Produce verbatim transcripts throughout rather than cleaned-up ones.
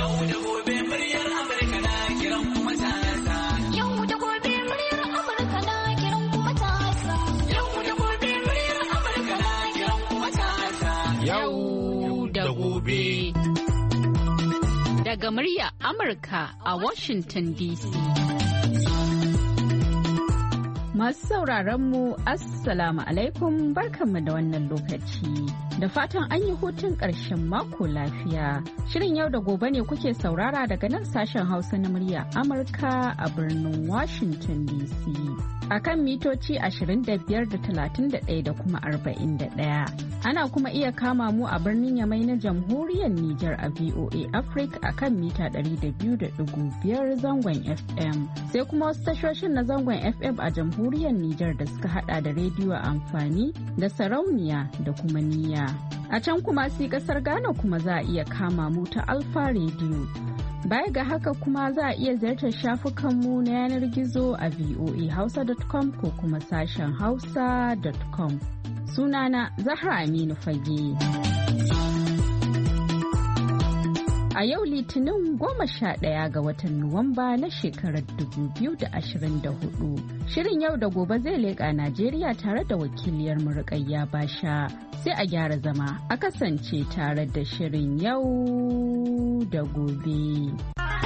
Yau da gobe muryar Amurka na kiran kuma tasa. Yau da gobe muryar Amurka na kiran kuma tasa. Yau da gobe muryar Amurka na kiran kuma tasa. Yau da gobe. Daga murya Amurka a Washington D C. Masu sauraron mu Assalamu alaikum, barkanmu da wannan lokaci. Da fatan an yi hutun ƙarshen mako lafiya. Shirin yau da gobe ne kuke saurara daga nan sashen Hausa na murya Amurka a birnin Washington D C. A kan mitoci ashirin da biyar da talatin da ɗaya da kuma arba'in da ɗaya. Ana kuma iya kama mu a birnin Yamai na Jamhuriyar Nijar a V O A Africa a kan mita ɗari da biyu da ɗigo biyar zangon F M. Sai kuma wasu tashoshin na zangon F M a Jamhuriyar Nijar da suka hada da rediyo amfani da sarauniya da kuma niyya. A can kuma sai kasar Ghana kuma za a iya kama mu ta Alfa Radio. Baya ga haka kuma za a iya ziyartar shafukanmu na yanar gizo a voa hausa dot com ko kuma sashen hausa dot com. Sunana Zahra Aminu Fage. A yau Litinin goma sha ɗaya ga watan Nuwamba na shekarar dubu biyu da ashirin da hudu. Shirin yau da gobe zai leƙa Najeriya tare da wakiliyar Rukayya Basha. Sai a gyara zama a kasance tare da shirin yau da gobe.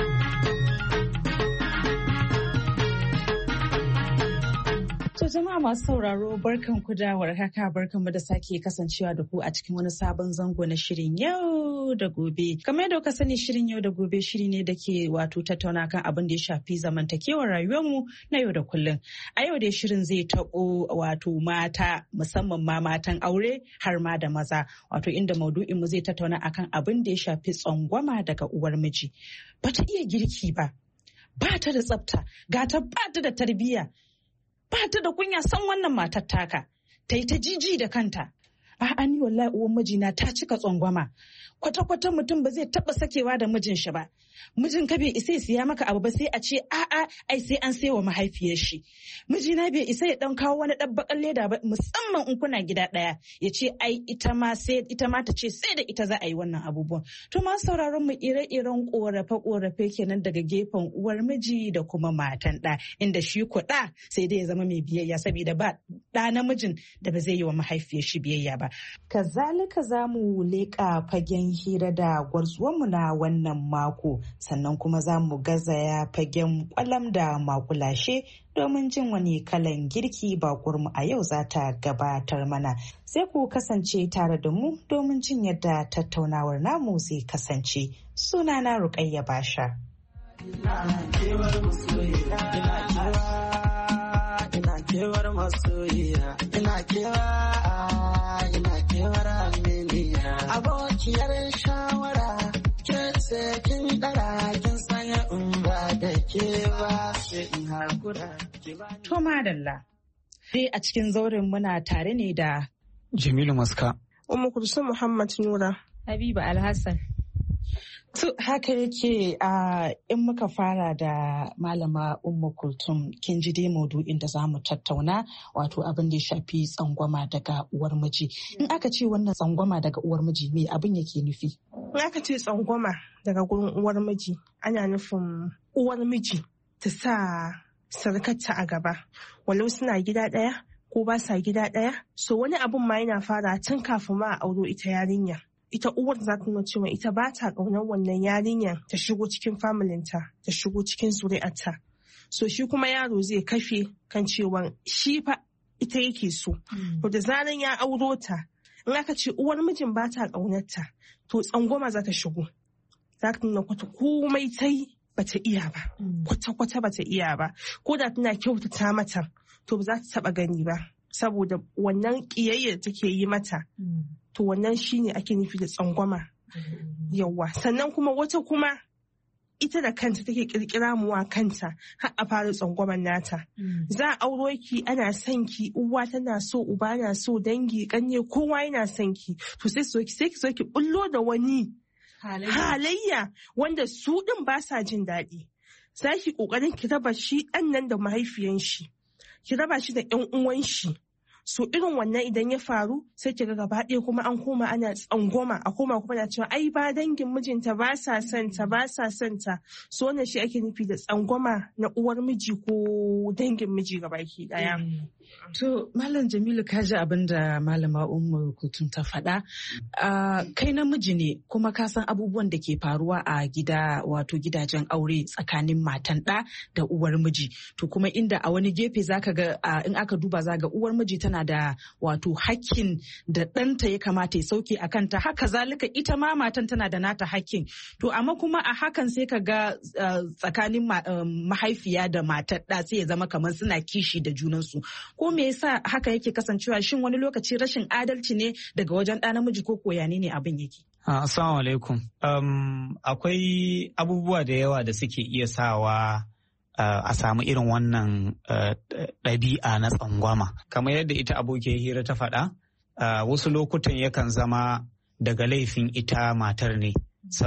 To jama'a masu sauraro barkan ku da warhaka, barkan mu da sake kasancewa da ku a cikin wani sabon zango na shirin yau da gobe. Kamar yadda kuka sani, shirin yau da gobe shiri ne da ke wato tattauna kan abin da ya shafi zamantakewar rayuwarmu na yau da kullum. A yau dai shirin zai taɓo wato mata, musamman ma matan aure har ma da maza, wato inda maudu'in mu zai tattauna akan abin da ya shafi tsangwama daga uwar miji. Bata iya girki ba, ba ta da tsafta, ga ta ba ta da tarbiyya. Ba ta da kunya, san wannan matar taka, ta yi ta jiji da kanta. A'a ni wallahi uwan mijina ta cika tsangwama. Kwata-kwata mutum ba zai taba sakewa da mijin shi ba. Mijin ka bai isa ya siya maka abu ba sai a ce a'a ai sai an sai wa mahaifiyar shi. Mijina bai isa ya dan kawo wani dabbakan leda ba, musamman in kuna gida daya, ya ce ai ita ma sai ita ma ta ce sai da ita za a yi wannan abubuwan. To ma sauraron mu ire-iren korafe-korafe kenan daga gefen uwar miji da kuma matan da, inda shi ko da sai dai ya zama mai biyayya saboda ba da namijin da ba zai yi wa mahaifiyar shi biyayya ba. Kazalika za mu leƙa fagen hira da gwarzuwanmu na wannan mako, sannan kuma za mu gazaya fagen kwalam da makulashe domin jin wani kalan girki bakurmu a yau za ta gabatar mana. Sai ku kasance tare da mu domin jin yadda tattaunawar namu zai kasance. Sunana Rukayya Basha. Ina kewar masoyiya, ina kewar masoyiya, ina kewa, ina kewar aminiya. Abokiyar shawara, ke ce kin dara, kin sanya in ba da ke ba, sai in hakura. To madalla, sai a cikin zauren muna tare ne da Jamilu Maska, Ummu Kulsum Muhammad Nura, Habiba Alhassan. To haka yake, a in muka fara da malama Ummu Kulthum, kin ji dai maudu'in da zamu tattauna, wato abin da ya shafi tsangwama daga uwar miji. In aka ce wannan tsangwama daga uwar miji, me abin yake nufi? In aka ce tsangwama daga gurin uwar miji, ana nufin uwar miji ta sa sarkarta a gaba, walau suna gida ɗaya ko ba sa gida ɗaya. So wani abun ma yana fara tun kafin ma a auro ita yarinya. Ita uwar za ta nuna cewa ita ba ta ƙaunar wannan yarinyar ta shigo cikin familinta, ta shigo cikin zuri'arta. So shi kuma yaro zai kafe kan cewa shi fa ita yake so. To da zaran ya auro ta, in aka ce uwar mijin ba ta ƙaunarta, to tsangwama za ta shigo. Za ta nuna kwata komai ta yi ba ta iya ba, kwata-kwata ba ta iya ba. Ko da tana kyautata mata, to ba za ta taɓa gani ba, saboda wannan ƙiyayyar take yi mata. To wannan shine ake nufi da tsangwama. Yawwa. Sannan kuma wata kuma ita da kanta take kirkira muwa kanta har a fara tsangwaman nata. Za a auro ki, ana son ki, uwa tana so, uba na so, dangi, kanye, kowa yana son ki. To sai so ki sai ki so ki bullo da wani halayya wanda su din ba sa jin daɗi. Za ki kokarin ki raba shi ɗan nan da mahaifiyan shi. Ki raba shi da ƴan uwan shi. so irin wannan idan ya faru sai ki ga gaba ɗaya kuma an koma ana tsangwama a koma kuma na cewa ai ba dangin mijinta ba sa son ta ba sa son ta so wannan shi ake nufi da tsangwama na uwar miji ko dangin miji gabaki daya. To Malam Jamilu ka ji abin da Malama Ummu Kulthum ta faɗa. Kai namiji ne kuma ka san abubuwan da ke faruwa a gida wato gidajen aure tsakanin matan ɗa da uwar miji. To kuma inda a wani gefe zaka ga in aka duba za ga uwar miji tana da wato hakkin da ɗanta ya kamata ya sauke a kanta haka zalika ita ma matan tana da nata hakkin. To amma kuma a hakan sai ka ga tsakanin mahaifiya da matar ɗa sai ya zama kamar suna kishi da junansu. Ko me yasa haka yake kasancewa shin wani lokaci rashin adalci ne daga wajen ɗa namiji ko koya ne abin yake? Assalamu alaikum. Um, akwai abubuwa da yawa da suke iya sawa uh, a samu irin wannan ɗabi'a uh, na tsangwama. Kamar yadda ita abokiyar hira ta faɗa, uh, wasu lokutan yakan zama daga laifin ita matar ne,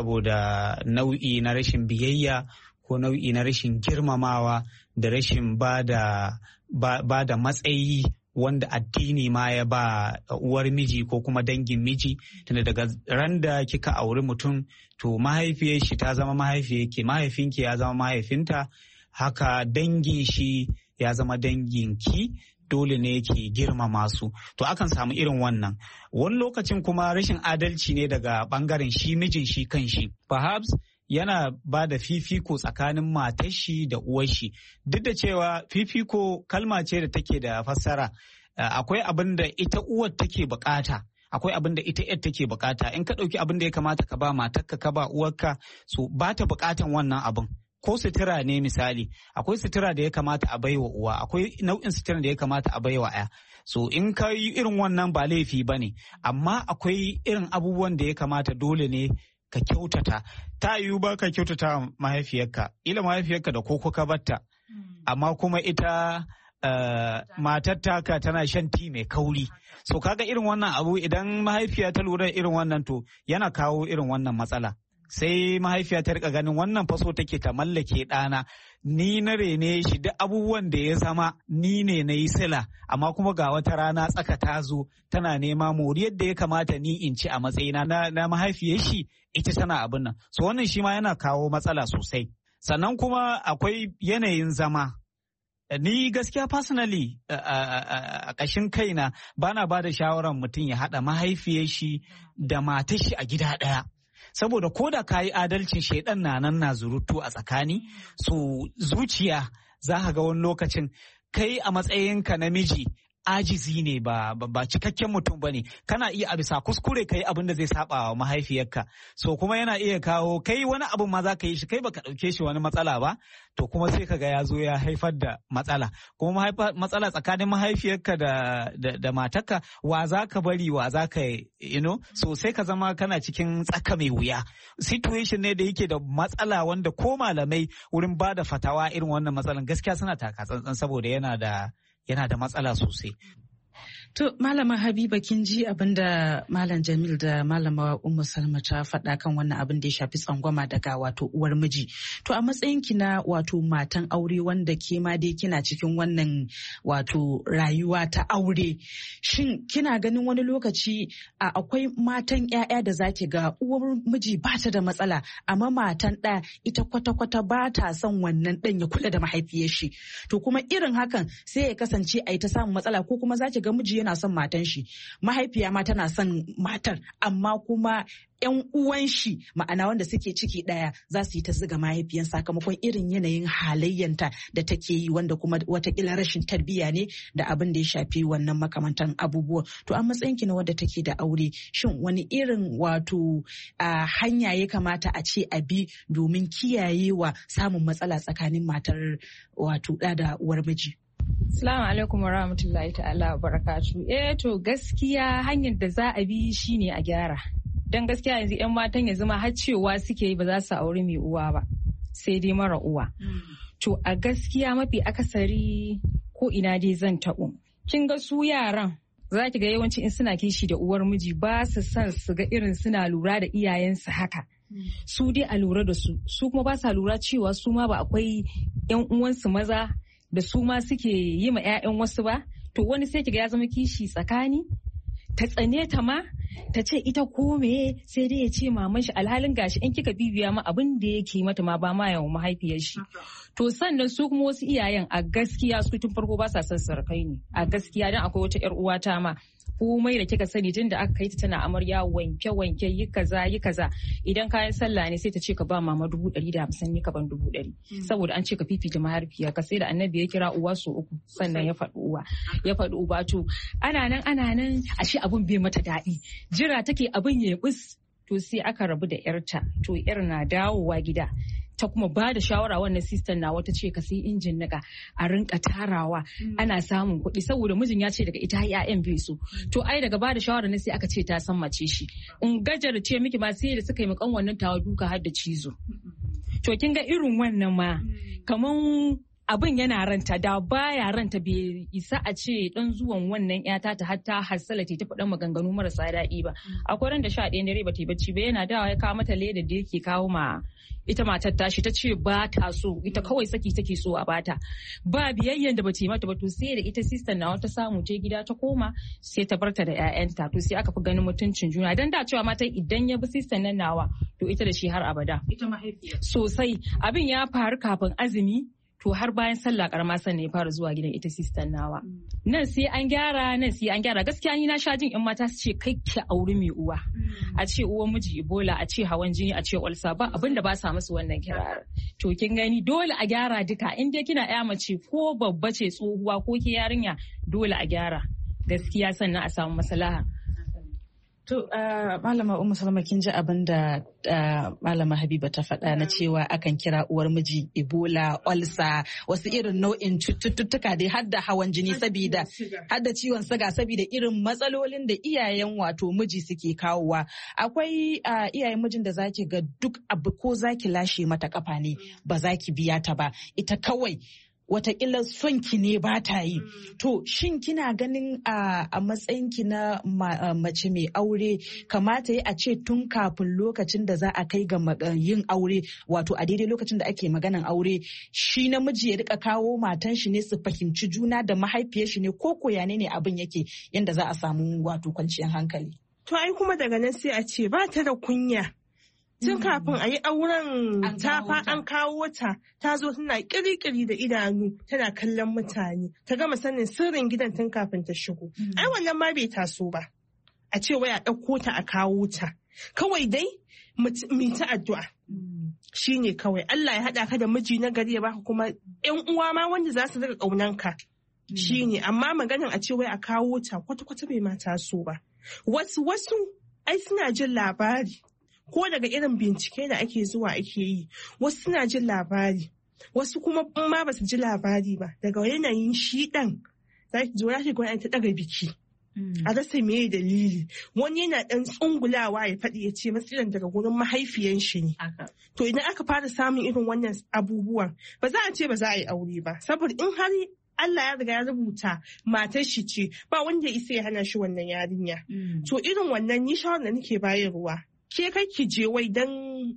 saboda nau'i na rashin biyayya ko nau'i na rashin girmamawa da rashin ba da ba, ba da matsayi wanda addini ma ya ba uwar miji ko kuma dangin miji. Tunda daga ran da kika auri mutum to mahaifiyar shi ta zama mahaifiyar ki, mahaifinki ya zama mahaifinta, haka dangin shi ya zama dangin ki, dole ne ki girmama su. To akan samu irin wannan. Wani lokacin kuma rashin adalci ne daga bangaren shi mijin shi kan shi. Perhaps yana ba da fifiko tsakanin matar shi da uwar shi. Duk da cewa fifiko kalma ce da take da fassara. Akwai abin da ita uwar take bukata, akwai abin da ita yar take bukata. In ka ɗauki abin da ya kamata ka ba matarka ka ba uwarka, so ba ta bukatan wannan abin. Ko sutura ne misali, akwai sutura da ya kamata a baiwa uwa, akwai nau'in sutura da ya kamata a baiwa ya. So in ka yi irin wannan ba laifi ba ne, amma akwai irin abubuwan da ya kamata dole ne ka kyautata. Ta yiwu ba ka kyautata mahaifiyarka, ila mahaifiyarka da koko ka batta, amma kuma ita uh, matar taka tana shan ti mai kauri. So kaga irin wannan abu idan mahaifiya ta lura irin wannan to yana kawo irin wannan matsala. Sai mahaifiya ta rika ganin wannan faso take ta mallake ɗana, ni na rene shi duk abubuwan da ya zama ni ne na yi sila, amma kuma ga wata rana tsaka ta zo tana nema moriyar da ya kamata ni in ci a matsayina na, na mahaifiyar shi ita tana abin nan. So wannan shi ma yana kawo matsala sosai. Sannan kuma akwai yanayin zama. Ni gaskiya personally a ƙashin kaina bana ba da shawarar mutum ya haɗa mahaifiyar shi da matar shi a gida ɗaya. Saboda ko da ka yi adalcin shaidan na nan na zurutu a tsakani, so zuciya za ka ga wani lokacin kai a matsayinka namiji ajizi ne ba, ba, ba cikakken mutum ba ne, kana iya a bisa kuskure kai abin da zai saba wa mahaifiyarka. So kuma yana iya kawo kai wani abin ma za ka yi shi kai baka ɗauke shi wani matsala ba, to kuma sai ka ga ya zo ya haifar da matsala. Kuma matsala tsakanin mahaifiyarka da, da, da matarka, wa za ka bari wa za ka you know, so sai ka zama kana cikin tsaka mai wuya. Situation ne da yake da matsala wanda ko malamai wurin ba da fatawa irin wannan matsalan gaskiya suna taka tsantsan saboda yana da yana da matsala sosai. To Malama Habiba kin ji abin da Malam Jamil da Malama Ummu Salma ta faɗa kan wannan abin da ya shafi tsangwama daga wato uwar miji. To a matsayin ki na wato matan aure wanda ke ma dai kina cikin wannan wato rayuwa ta aure. Shin kina ganin wani lokaci a akwai matan ƴaƴa da zaki ga uwar miji ba ta da matsala amma matan ɗa ita kwata-kwata ba ta son wannan ɗan ya kula da mahaifiyar shi. To kuma irin hakan sai ya kasance a yi ta samun matsala ko kuma zaki ga miji yana son matan shi, mahaifiya ma tana son matar, amma kuma yan uwan shi ma'ana wanda suke ciki daya za su yi ta ziga mahaifiyan sakamakon irin yanayin halayyanta da take yi wanda kuma watakila rashin tarbiyya ne da abin da ya shafi wannan makamantan abubuwa. To a matsayin ki na wadda take da aure, shin wani irin wato a hanya ya kamata a ce a bi domin kiyayewa samun matsala tsakanin matar wato da da uwar miji? Assalamu alaikum wa rahmatullahi ta'ala wa barakatu. Eh to gaskiya hanyar da za a bi shine a gyara. Dan gaskiya yanzu 'yan matan yanzu ma har cewa suke yi ba za su auri mai uwa ba, sai dai mara uwa. To a gaskiya mafi akasari ko ina dai zan taɓo. Kin ga su yaran za ki ga yawanci in suna kishi da uwar miji ba su son su ga irin suna lura da iyayensu haka. Su dai a lura da su, su kuma ba sa lura cewa su ma ba akwai 'yan uwansu maza da su ma suke yi ma 'ya'yan wasu ba, to wani sai kiga ya zama kishi tsakani, ta tsane ta ma, ta ce ita ko meye sai dai ya ce maman shi, alhalin gashi in kika bibiya ma abin da yake mata ma ba ma yawan mahaifiyar shi. To sannan su kuma wasu iyayen a gaskiya su tun farko ba sa son sarkai ne, a gaskiya dan akwai wata yar uwata ma komai da kika sani tun da aka kai ta tana amarya wanke wanke yi kaza yi kaza, idan kayan sallah ne sai ta ce ka ba mama dubu ɗari da hamsin ni ka ban dubu ɗari saboda an ce ka fifita mahaifiya ka, sai da annabi ya kira uwa su uku sannan ya faɗi uwa ya faɗi uba. To ana nan ana nan ashe abun bai mata daɗi, jira take abin ya bus. To sai aka rabu da yarta, to yar na dawowa gida ta kuma ba da shawara wannan sistan na wata ce ka sai injin nika a rinka tarawa ana samun kuɗi saboda mijin ya ce daga ita ya'yan bai so. To ai daga ba da shawara ne sai aka ce ta san mace shi, in gajar ce miki ma sai da suka yi makan wannan tawa duka har da cizo. To kin ga irin wannan ma kaman abin yana ranta, da baya ranta bai isa a ce dan zuwan wannan yata ta hatta hassala ta faɗan maganganu marasa daɗi ba. Akwai ran da sha ɗayan dare ba ta yi bacci ba, yana dawa ya kawo mata leda da yake kawo ma ita matar tashi, ta ce ba ta so, ita kawai saki take so a bata, ba biyayyen da ba ta yi mata ba. To sai da ita sistan nawa ta samu ta gida ta koma sai ta barta da ƴaƴanta. To sai aka fi ganin mutuncin juna, dan da cewa mata idan ya bi sistan nan nawa to ita da shi har abada. Ita mahaifiya sosai. Abin ya faru kafin azumi, to har bayan sallah karama sannan ya fara zuwa gidan ita sistan nawa. Nan sai an gyara, nan sai an gyara. Gaskiya ni na sha jin in mata su ce kai ki auri mai uwa, a ce uwan miji Ebola, a ce hawan jini, a ce ulsa, ba abin da ba sa musu wannan kirar. To kin gani dole a gyara duka, in dai kina ƴa mace ko babba ce tsohuwa ko ke yarinya dole a gyara gaskiya sannan a samu maslaha. To uh, Malama Ummu Salma kin ji abin da uh, Malama Habiba ta faɗa na cewa akan kira uwar miji Ebola, olsa, wasu irin nau'in cututtuka dai har da hawan jini sabida har da ciwon suga sabida irin matsalolin da iyayen wato miji suke kawowa. Akwai uh, iyayen mijin da zaki ga duk abu ko zaki lashe mata kafa ne ba zaki biya ta ba, ita kawai watakila son ki ne ba ta yi. To shin kina ganin a matsayinki na mace mai aure kamata yi a ce tun kafin lokacin da za a kai ga yin aure, wato a daidai lokacin da ake maganan aure, shi namiji ya rika kawo matan shi ne su fahimci juna da mahaifiyar shi ne, ko koya ne abin yake yanda za a samu wato kwanciyar hankali? To ai kuma daga nan sai a ce ba ta da kunya. Tun kafin a yi auren tafa an kawo ta, ta zo tana kirikiri da idanu tana kallon mutane, ta gama sanin sirrin gidan tun kafin ta shigo. Ai wannan ma bai taso ba, a ce wai a ɗauko ta a kawo ta. Kawai dai mu ta addu'a. Shi ne kawai Allah ya haɗa ka da miji na gari ya baka kuma ƴan uwa ma wanda za su riga ƙaunanka. Shi ne, amma maganin a ce wai a kawo ta kwata-kwata bai ma taso ba. Wasu wasu ai suna jin labari. Ko daga irin bincike da ake zuwa ake yi, wasu suna jin labari, wasu kuma ma ba su ji labari ba, daga yanayin shi ɗan za ki zo ki gwada ta ɗaga biki a rasa meye dalili, wani yana ɗan tsungulawa ya faɗi ya ce matsalan daga gurin mahaifiyan shi ne. To idan aka fara samun irin wannan abubuwan ba za a ce ba za a yi aure ba, saboda in har Allah ya riga ya rubuta matar shi ce ba wanda ya isa ya hana shi wannan yarinya. To irin wannan ni shawarar da nake bayarwa, ke kai ki je wai dan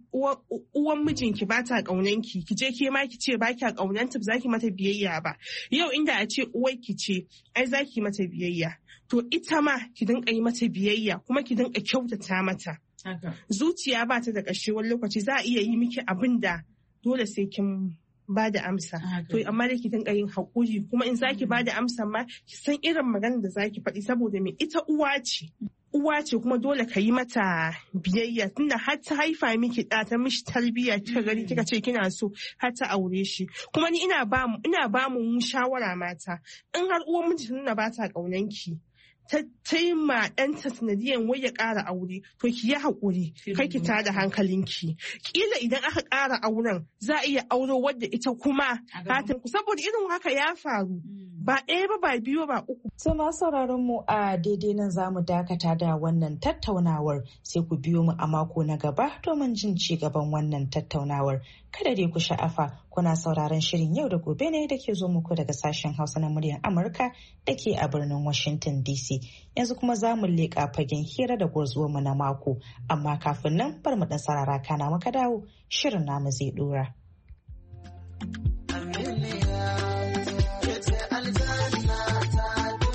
uwan mijinki ba ta ƙaunanki, ki je ke ma ki ce ba kya ƙaunanta, ba za ki mata biyayya ba. Yau inda a ce uwar ki ce ai za ki mata biyayya, to ita ma ki dinka yi mata biyayya kuma ki dinka kyautata mata. Zuciya ba ta da ƙarshe, wani lokaci za a iya yi miki abin da dole sai kin ba da amsa. To amma da ki dinka yin haƙuri, kuma in za ki ba da amsa ma ki san irin maganar da za ki faɗi, saboda me ita uwa ce. Uwa ce kuma dole ka yi mata biyayya, tunda har ta haifa miki ɗa ta mishi tarbiyya kika gani kika ce kina so har ta aure shi. Kuma ni ina ba mu ina ba mu shawara mata, in har uwar miji nuna ba ta ƙaunan ki, ta taima ɗanta sanadiyan wai ya ƙara aure, to ki yi haƙuri, kai ki tada hankalinki. Kila idan aka ƙara auren za a iya auro wadda ita kuma fatan ku, saboda irin haka ya faru. Ba ɗaya ba ba biyu ba uku. So ma sauraron mu a daidai nan za mu dakata da wannan tattaunawar, sai ku biyo mu a mako na gaba domin jin ci gaban wannan tattaunawar. Kada dai ku sha'afa, kuna sauraron shirin yau da gobe ne da ke zo muku daga sashen Hausa na muryar Amurka da ke a birnin Washington D C. Yanzu kuma za mu leƙa fagen hira da gwarzuwarmu na mako, amma kafin nan bar mu ɗan sarara kana maka dawo, shirin namu zai ɗora. Aljanna ta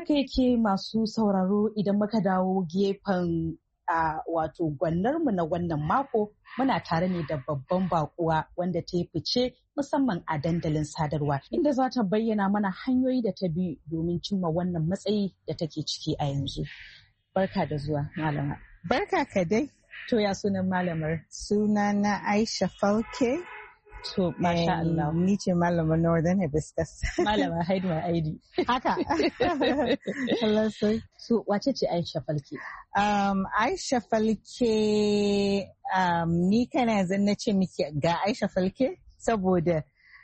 haka yake masu sauraro idan muka dawo gefen a wato gwannarmu na wannan mako muna tare ne da babban bakuwa wanda ta yi fice musamman a dandalin sadarwa inda za ta bayyana mana hanyoyi da ta bi domin cimma wannan matsayi da take ciki a yanzu. Barka da zuwa malama. Barka ka dai. To ya sunan malamar? Suna na Aisha Falke. To masha Allah. Ni ce malamar Northern Hibiscus. Malama Haidu Aidi. Haka. Allah sai. So wace ce Aisha Falke? Um, Aisha Falke um, ni kana yanzu na ce miki ga Aisha Falke saboda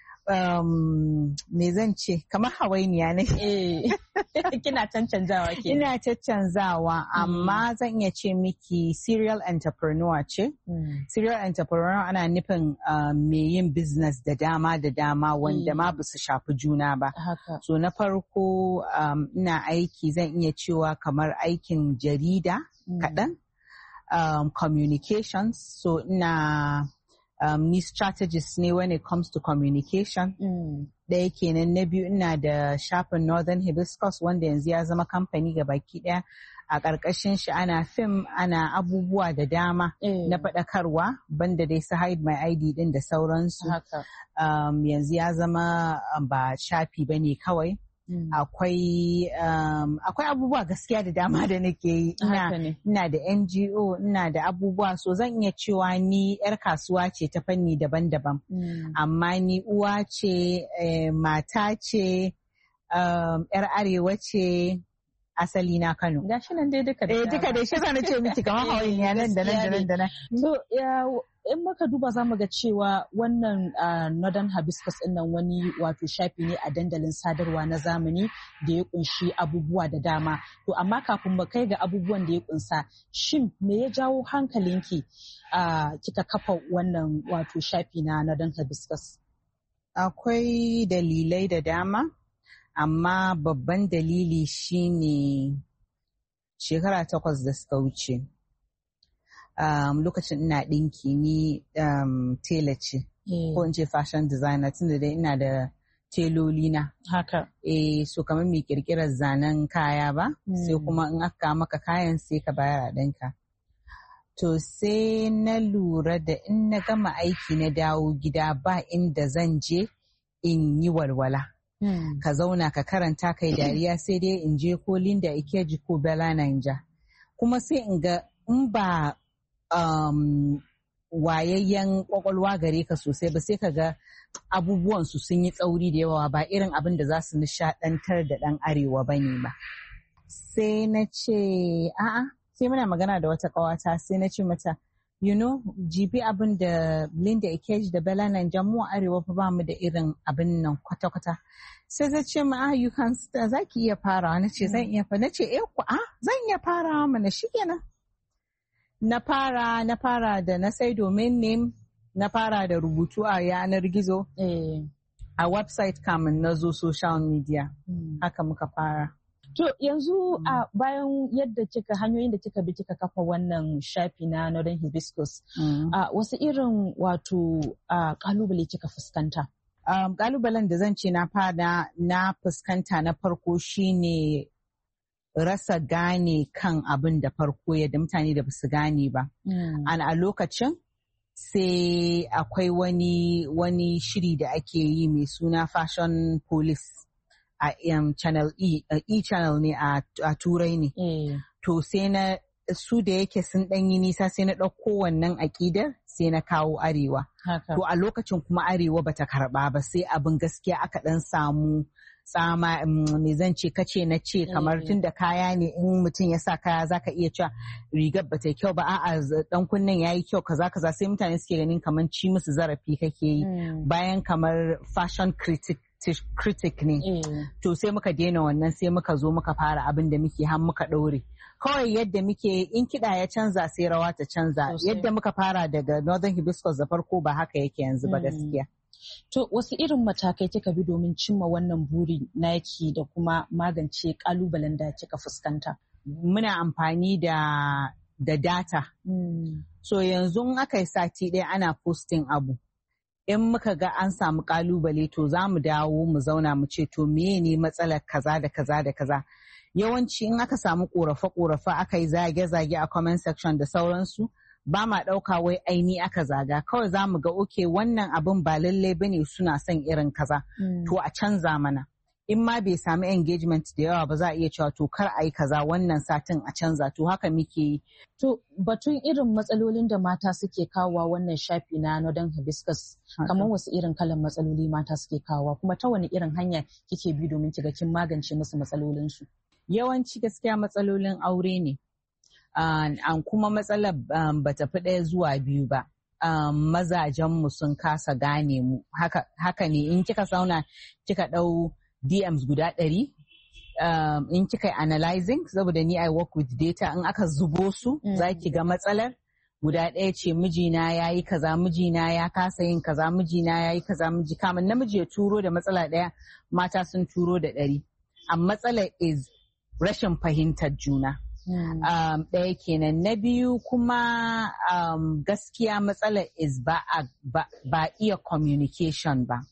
um, me zan ce kamar hawainiya ne. Eh. Kina cancanzawa ke. Ina cancanzawa amma zan iya ce miki serial entrepreneur ce. Mm. Serial entrepreneur ana nufin uh, me yin business da dama da dama wanda mm. ma ba su shafi juna ba. Haka. So na farko um, ina aiki zan iya cewa kamar aikin jarida mm. kaɗan. Um, communications so ina Um, ni strategist ne when it comes to communication. Ɗaya mm. kenan na biyu ina da shafin Northern Hibiscus wanda yanzu ya zama kamfani ga baki ɗaya. A ƙarƙashin shi ana fim ana abubuwa da dama mm. na faɗakarwa banda dai su hide my I D ɗin da sauransu. Um, yanzu ya zama um, ba shafi ba ne kawai. Mm. Akwai um, akwai abubuwa gaskiya da dama da nake yi. Ina, ina da N G O, ina da abubuwa so zan iya cewa ni yar kasuwa ce ta fanni daban-daban. Mm. Amma ni uwa ce, eh, mata ce, um, yar arewa ce, asali na Kano. Gashi nan dai duka da. Eh duka dai shi zan ce miki kamar hawainiya nan da nan da nan da nan. So ya in muka duba za mu ga cewa wannan uh, Northern Hibiscus ɗin nan wani wato shafi ne a dandalin sadarwa na zamani da ya kunshi abubuwa da dama. To amma kafin mu kai ga abubuwan da ya kunsa, shin me ya jawo hankalinki uh, kika kafa wannan wato shafi na Northern Hibiscus? Akwai dalilai da dama, amma babban dalili shine shekara takwas da suka wuce. Um, lokacin ina ɗinki ni um, tela ce mm. ko in ce fashion designer tunda dai ina da teloli na haka eh so kamar mai kirkirar zanen kaya ba mm. sai kuma in aka maka kayan sai ka bayar a ɗinka. To sai na lura da in na gama aiki na dawo gida ba inda zan je in yi walwala. Mm. Ka zauna ka karanta kai dariya sai dai in je ko Linda Ikeji ko Bella Naija. Kuma sai in ga in ba Um, wayayyen kwakwalwa gare ka sosai ba sai ka ga abubuwan su sun yi tsauri da yawa ba irin abin da za su nishadantar da ɗan arewa ba ne ba. Sai na ce a'a sai muna magana da wata ƙawata sai na ce mata you know jibi abin da Linda Ikeji da Bella Naija mu arewa fa ba mu da irin abin nan kwata-kwata. Sai zai ce ma you can za ki iya farawa. Na ce zan iya fa na ce eh ku a zan iya farawa mana shikenan. Na fara na fara da na sai domain name, na fara da rubutu a yanar gizo eh. A website kamun na zo social media mm. haka muka fara. To yanzu mm. a bayan yadda kika hanyoyin da kika bi kika kafa wannan shafi na Northern Hibiscus mm. a wasu irin wato a kalubale kika fuskanta? Um, kalubalen da zan ce na fada na fuskanta na farko shine rasa gane kan abin da farko yadda mutane da basu gane ba. Mm. An a lokacin sai akwai wani wani shiri da ake yi mai suna Fashion Police a um, channel E, uh, E channel ne a, a turai ne. Mm. To sai na su da yake sun ɗan yi nisa sai na ɗauko wannan aƙidar sai na kawo arewa. To a lokacin kuma arewa bata karɓa ba sai abin gaskiya aka ɗan samu tsama me zan ce kace na ce kamar tun da kaya ne in mutum ya sa kaya zaka iya cewa rigar bata kyau ba a'a dan kunnen yayi kyau kaza kaza sai mutane suke ganin kamar ci musu zarafi kake yi bayan kamar fashion critic critic ne to sai muka daina wannan sai muka zo muka fara abin da muke har muka ɗaure kawai yadda muke in kiɗa ya canza sai rawa ta canza yadda muka fara daga Northern Hibiscus da farko ba haka yake yanzu ba gaskiya. To wasu irin matakai kika bi domin cimma wannan buri naki da kuma magance kalubalen da kika fuskanta? Muna amfani da da data. Mm. So yanzu in aka yi sati ɗaya ana posting abu. In muka ga an samu kalubale to za mu dawo mu zauna mu ce to meye ne matsalar kaza da kaza da kaza. yawanci in aka samu korafe-korafe aka yi zage-zage a comment section da sauransu ba ma ɗauka wai aini aka zaga kawai za mu ga oke wannan abin ba lallai bane suna son irin kaza mm. to a canza mana in ma bai sami engagement da yawa ba za a iya cewa to kar a yi kaza wannan satin a canza to haka muke yi. To batun irin matsalolin da mata suke kawowa wannan shafi na Northern Hibiscus kamar wasu irin kalan matsaloli mata suke kawowa kuma ta wani irin hanya kike bi domin kiga kin magance musu matsalolinsu? Yawanci gaskiya matsalolin aure ne. An uh, kuma matsalar um, bata fi ɗaya zuwa biyu ba. Um, mazajenmu sun kasa gane mu. Haka, haka ne in kika sauna kika ɗau D Ms guda ɗari um, in kika yi analyzing saboda ni I work with data in aka zubo su mm. za ki ga matsalar guda ɗaya ce mijina ya yi kaza mijina ya kasa yin kaza mijina ya yi kaza miji kamun namiji ya turo da matsala ɗaya mata sun turo da ɗari. Amma matsalar is rashin fahimtar juna. Mm. Um, ɗaya kenan na biyu kuma um, gaskiya matsalar is ba, a, ba, ba iya communication ba.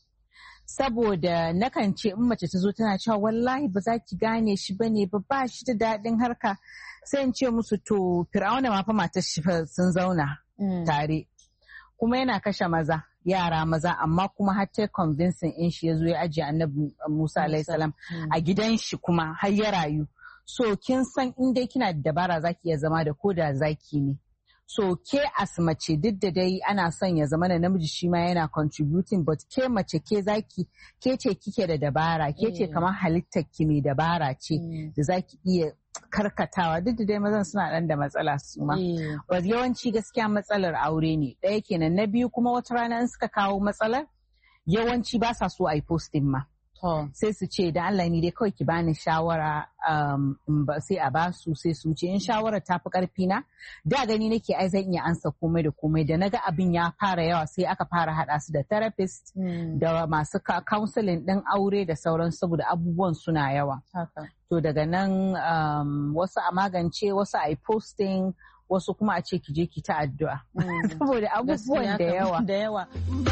Saboda nakan ce in mace ta zo tana cewa wallahi ba za ki gane shi bane ba ba shi da daɗin harka sai in ce musu to Fir'auna ma fa matar shi sun zauna mm. tare kuma yana kashe maza yara maza amma kuma har ta convincing in shi ya zo ya ajiye Annabi Musa alaihi salam mm. a gidan shi kuma har ya rayu so kin san in dai kina da dabara zaki iya zama da koda zaki ne. So ke as mace duk da dai ana son ya zama da namiji shi ma yana contributing but ke mace ke zaki ke ce kike da dabara ke ce kamar halittar ki mai dabara ce da zaki iya karkatawa duk da dai mazan suna dan da matsala su ma. Yawanci gaskiya matsalar aure ne ɗaya kenan na biyu kuma wata rana in suka kawo matsalar yawanci ba sa so a yi posting ma. Sai su ce da Allah ni dai kawai ki bani shawara um, sai a basu sai su ce in shawara ta fi karfi na da gani nake ai zan iya ansa komai da komai da naga abin ya fara yawa sai aka fara hada su da therapist mm. da masu counseling din aure da sauran saboda abubuwan suna yawa. Okay. To daga nan um, wasu a magance wasu a yi posting wasu kuma a ce ki je ki ta addu'a mm. saboda abubuwan da yawa da yawa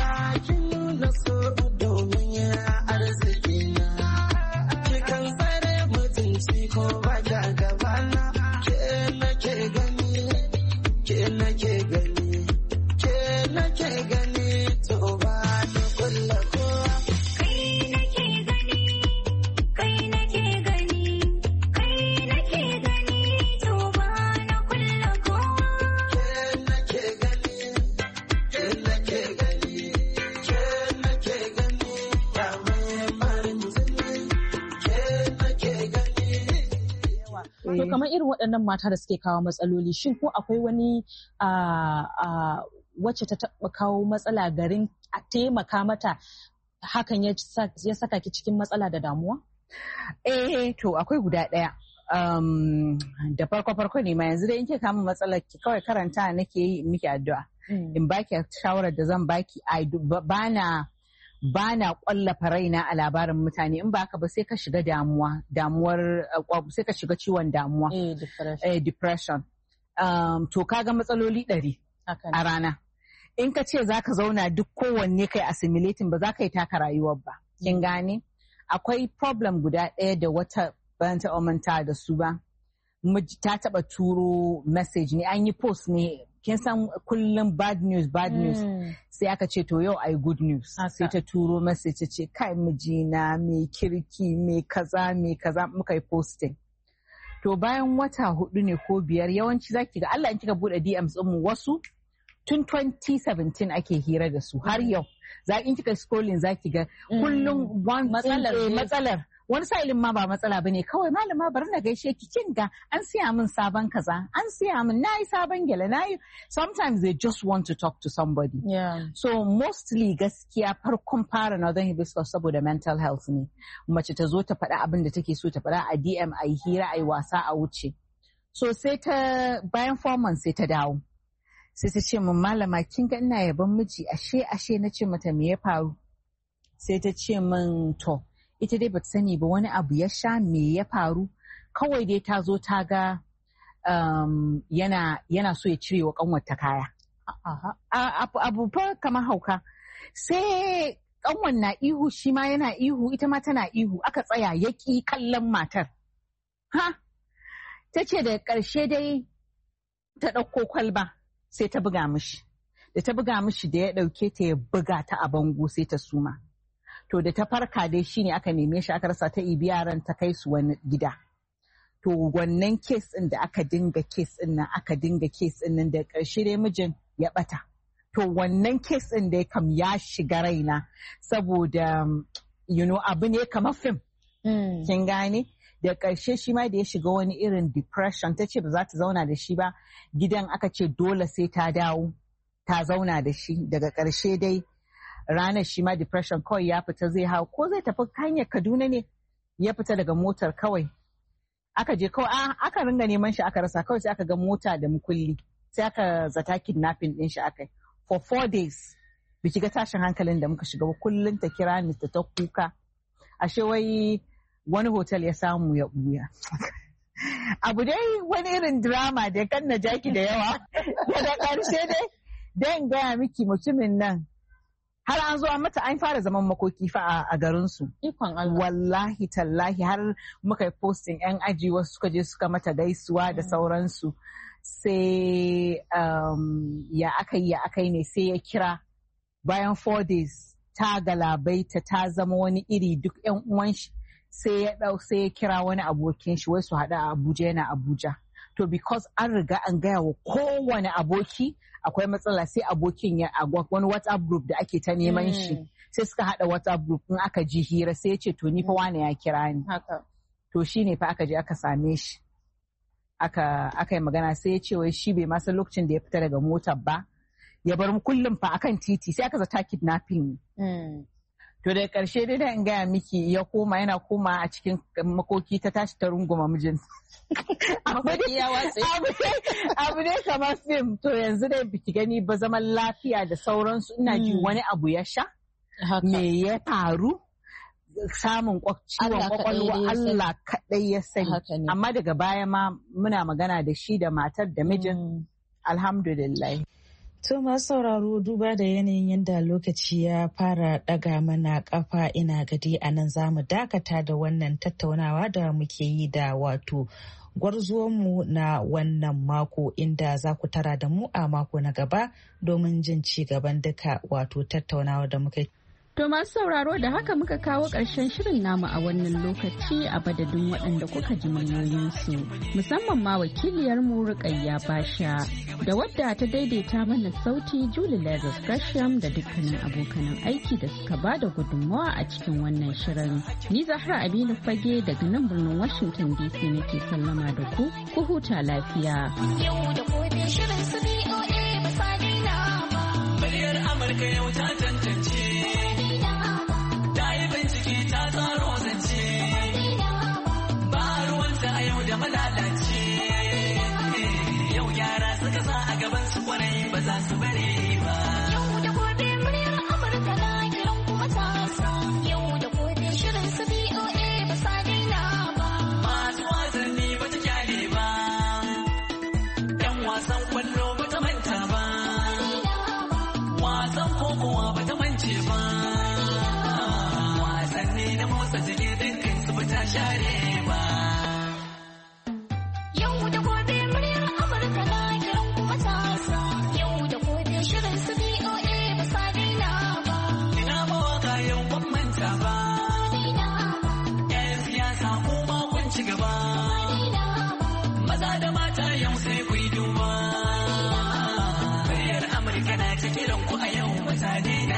bakin na so domin ya arziki kikan tsare mutunci ko ba ka gabana ke nake gani ke nake gani ke nake gani to ba ni kulla kowa kai nake gani kai nake gani kai nake gani to ba ni kulla kowa ke nake gani ke nake gani ke nake gani ya mai farin jini ke nake gani. To kamar irin waɗannan mata da suke kawo matsaloli shin ko akwai wani wacce ta taɓa kawo matsala garin a taimaka mata hakan ya saka ki cikin matsala da damuwa? Eh to akwai guda ɗaya. Um, da farko farko ne ma yanzu da in ke kama matsalar ki kawai karanta nake yi miki addu'a. Mm. In baki shawarar da zan baki bana bana kwallafa raina a labarin mutane in baka ba sai ka shiga damuwa damuwar sai ka shiga ciwon damuwa eh, depression, eh, depression. Um, to kaga matsaloli ɗari a rana in ka ce zaka zauna duk kowanne kai assimilating ba za ka yi taka rayuwar ba kin gane akwai problem guda ɗaya da wata ban ta manta da su ba ta taba turo message ne an yi post ne kin san kullum bad news bad news mm. sai aka ce to yau ai good news sai ta turo message ta ce kai mijina mai kirki mai kaza mai kaza muka yi posting to bayan wata hudu ne ko biyar yawanci zaki ga Allah in kika bude D Ms din mu wasu tun twenty seventeen ake hira da su har yau za in kika scrolling zaki ga kullum one matsalar matsalar wani sa'ilin ma ba matsala bane kawai malama bari na gaishe ki kin ga an siya min sabon kaza an siya min nayi sabon gele nayi sometimes they just want to talk to somebody yeah. So mostly gaskiya farkon fara Northern Hibiscus saboda mental health ne mace ta zo ta faɗa abin da take so ta faɗa a D M a yi hira a yi wasa a wuce so sai ta bayan four months sai ta dawo sai ta ce min malama kin ga ina yaban miji ashe ashe na ce mata me ya faru sai ta ce min to ita dai bata sani ba wani abu ya sha me ya faru kawai dai ta zo ta ga um, yana yana so ya cire wa kanwarta kaya abu fa kamar hauka sai kanwar na ihu shi ma yana ihu ita ma tana ihu aka tsaya yaki kallon matar ha ta ce da ƙarshe dai ta ɗauko kwalba sai ta buga mishi. Da ta buga mishi da ya ɗauke ta ya buga ta a bango sai ta suma. To da ta farka dai shine aka neme shi aka rasa ta ibi yaran ta kai su wani gida. To wannan kes ɗin da aka dinga kes ɗin nan aka dinga kes ɗin nan da ƙarshe dai mijin ya ɓata. To wannan kes ɗin dai kam ya shiga raina saboda you know abu ne kamar fim. Mm. Kin gane? Da ƙarshe shi ma da ya shiga wani irin depression ta ce ba za ta zauna da shi ba gidan aka ce dole sai ta dawo ta zauna da shi daga ƙarshe dai ranar shi ma depression kawai ya fita zai hau ko zai tafi hanyar Kaduna ne ya fita daga motar kawai aka je kawai aka ringa neman shi aka rasa kawai sai aka ga mota da mukulli sai aka zata kidnapping din shi aka for four days biki ga tashin hankalin da muka shiga ba kullum ta kira ni ta ta kuka ashe wai wani hotel ya samu ya buya abu dai wani irin drama da kan na jaki da yawa daga ƙarshe dai dan gaya miki mutumin nan har an zo an mata an fara zaman makoki fa a garinsu. Ikon Allah. Wallahi tallahi har muka yi posting yan aji wasu suka je suka mata gaisuwa da sauransu. Sai um, ya aka yi ya aka yi ne sai ya kira bayan four days ta galabaita ta zama wani iri duk yan uwan shi sai ya dau sai ya kira wani abokin shi wai su haɗu a Abuja yana Abuja. To because an riga an gaya wa kowane aboki akwai matsala sai abokin ya a wani WhatsApp group da ake ta neman shi sai suka hada WhatsApp group in aka ji hira sai ya ce to ni fa wane ya kira ni to shine fa aka je aka same shi aka aka yi magana sai ya ce wai shi bai ma san lokacin da ya fita daga motar ba ya bar kullum fa akan titi sai aka zata kidnapping to da karshe dai da in gaya miki ya koma yana koma a cikin makoki ta tashi ta runguma mijin abu ne kamar fim to yanzu dai biki gani ba zaman lafiya da sauransu ina ji wani abu ya sha me ya faru samun ciwon kwakwalwa Allah kaɗai ya sani amma daga baya ma muna magana da shi da matar da mijin alhamdulillah. To masu sauraro duba da yanayin yadda lokaci ya fara ɗaga mana ƙafa ina gadi a nan za mu dakata da wannan tattaunawa da muke yi da wato gwarzuwanmu na wannan mako inda za ku tara da mu a mako na gaba domin jin ci gaban duka wato tattaunawa da muka yi. To masu sauraro da haka muka kawo ƙarshen shirin namu a wannan lokaci a badadin waɗanda kuka ji muryoyinsu musamman ma wakiliyarmu Rukayya Basha da wadda ta daidaita mana sauti Julie Lazarus Gresham da dukkanin abokanan aiki da suka ba da gudunmawa a cikin wannan shirin. Ni Zahra Aminu Fage daga nan birnin Washington D C nake sallama da ku, ku huta lafiya. Yau da gobe shirin su B O A ba sa daina ba. Muryar Amurka yau ta tantance. Ta tsaro zance ba ruwanta a yau da malalace yau yara suka sa a gaban su kwarai ba za su bare ba. Yau da gobe muryar Amurka na kiran kuma tasa. Yau da gobe shirin su B O A ba sa daina ba. Masu wasanni ba ta kyale ba, yan wasan kwallo ba ta manta ba, wasan kokowa ba ta mance ba. Na motsa jiki dukkan su ba ta share ba. Yau da gobe muryar Amurka na kiran kuma tasa. Yau da gobe shirin su B O A ba sa daina ba. Ina mawaka yau ban manta ba. Yan siyasa kuma kun ci gaba. Maza da mata yau sai ku yi duba. Muryar Amurka na ta kiran ku a yau ba ta daina.